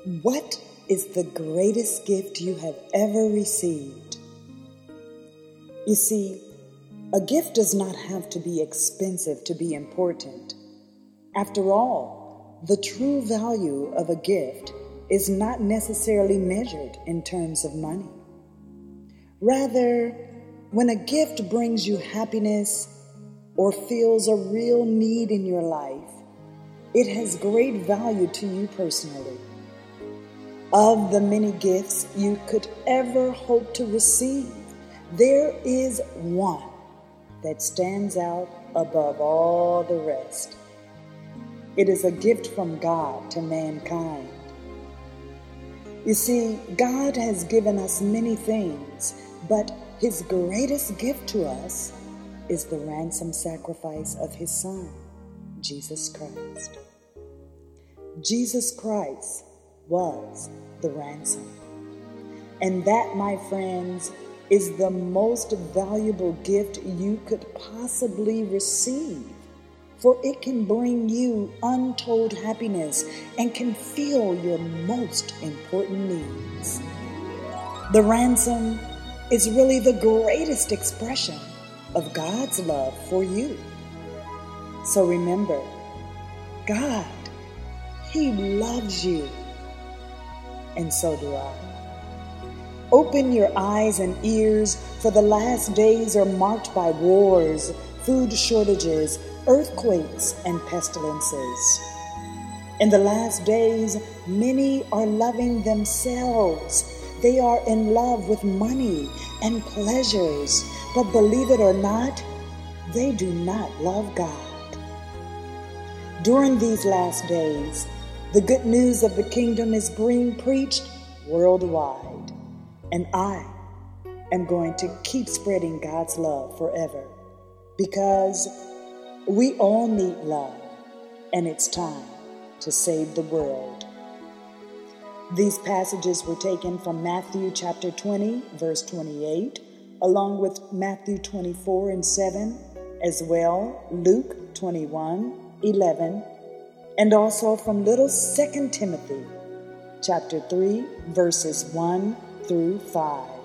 What is the greatest gift you have ever received? You see, a gift does not have to be expensive to be important. After all, the true value of a gift is not necessarily measured in terms of money. Rather, when a gift brings you happiness or fills a real need in your life, it has great value to you personally. Of the many gifts you could ever hope to receive, there is one that stands out above all the rest. It is a gift from God to mankind. You see, God has given us many things, but His greatest gift to us is the ransom sacrifice of His Son, Jesus Christ. Jesus Christ was the ransom. And that, my friends, is the most valuable gift you could possibly receive, for it can bring you untold happiness and can fill your most important needs. The ransom is really the greatest expression of God's love for you. So remember, God, He loves you. And so do I. Open your eyes and ears, for the last days are marked by wars, food shortages, earthquakes, and pestilences. In the last days, many are loving themselves. They are in love with money and pleasures, but believe it or not, they do not love God. During these last days, the good news of the kingdom is being preached worldwide, and I am going to keep spreading God's love forever, because we all need love, and it's time to save the world. These passages were taken from Matthew chapter 20, verse 28, along with Matthew 24 and 7, as well Luke 21, 11, and also from little 2 Timothy chapter 3, verses 1 through 5.